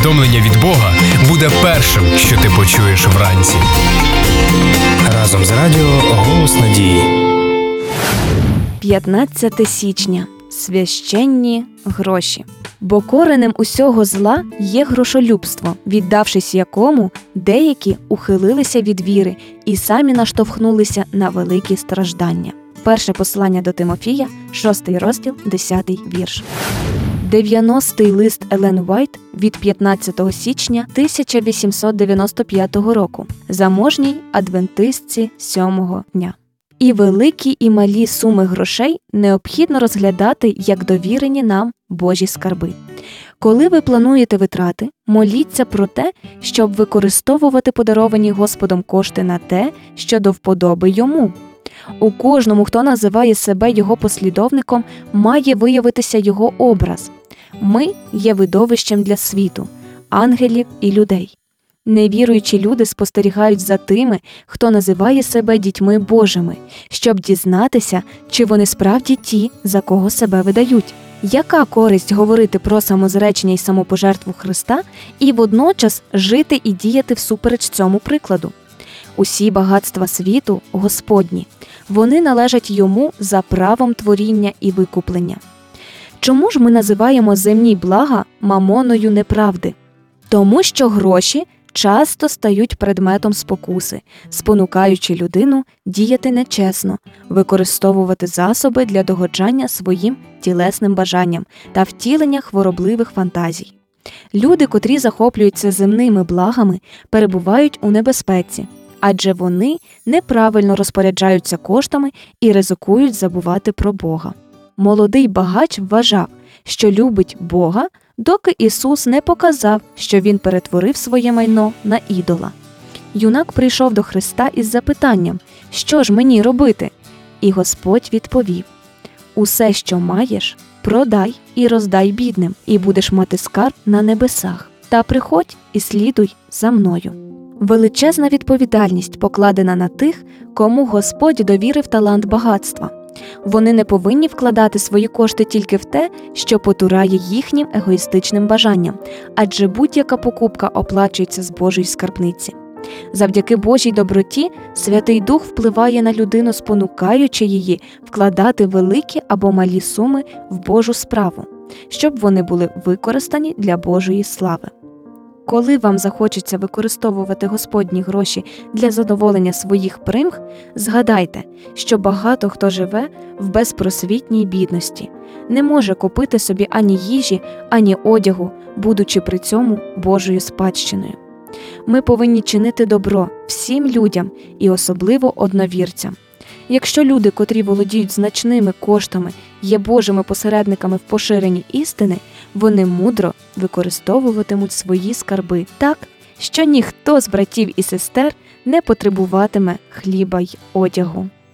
повідомлення від Бога буде першим, що ти почуєш вранці. Разом з радіо «Голос надії». 15 січня. Священні гроші. Бо коренем усього зла є грошолюбство, віддавшись якому деякі ухилилися від віри і самі наштовхнулися на великі страждання. Перше послання до Тимофія, 6 розділ, 10 вірш. 90-й лист Елен Уайт від 15 січня 1895 року. Заможній адвентистці 7-го дня. І великі, і малі суми грошей необхідно розглядати як довірені нам Божі скарби. Коли ви плануєте витрати, моліться про те, щоб використовувати подаровані Господом кошти на те, що до вподоби Йому. У кожному, хто називає себе Його послідовником, має виявитися Його образ. Ми є видовищем для світу, ангелів і людей. Невіруючі люди спостерігають за тими, хто називає себе дітьми Божими, щоб дізнатися, чи вони справді ті, за кого себе видають. Яка користь говорити про самозречення і самопожертву Христа і водночас жити і діяти всупереч цьому прикладу? Усі багатства світу – Господні. Вони належать Йому за правом творіння і викуплення. Чому ж ми називаємо земні блага мамоною неправди? Тому що гроші часто стають предметом спокуси, спонукаючи людину діяти нечесно, використовувати засоби для догоджання своїм тілесним бажанням та втілення хворобливих фантазій. Люди, котрі захоплюються земними благами, перебувають у небезпеці, адже вони неправильно розпоряджаються коштами і ризикують забувати про Бога. Молодий багач вважав, що любить Бога, доки Ісус не показав, що Він перетворив своє майно на ідола. Юнак прийшов до Христа із запитанням: «Що ж мені робити?» І Господь відповів: «Усе, що маєш, продай і роздай бідним, і будеш мати скарб на небесах. Та приходь і слідуй за мною». Величезна відповідальність покладена на тих, кому Господь довірив талант багатства. Вони не повинні вкладати свої кошти тільки в те, що потурає їхнім егоїстичним бажанням, адже будь-яка покупка оплачується з Божої скарбниці. Завдяки Божій доброті Святий Дух впливає на людину, спонукаючи її вкладати великі або малі суми в Божу справу, щоб вони були використані для Божої слави. Коли вам захочеться використовувати Господні гроші для задоволення своїх примх, згадайте, що багато хто живе в безпросвітній бідності, не може купити собі ані їжі, ані одягу, будучи при цьому Божою спадщиною. Ми повинні чинити добро всім людям і особливо одновірцям. Якщо люди, котрі володіють значними коштами, є Божими посередниками в поширенні істини, вони мудро використовуватимуть свої скарби так, що ніхто з братів і сестер не потребуватиме хліба й одягу.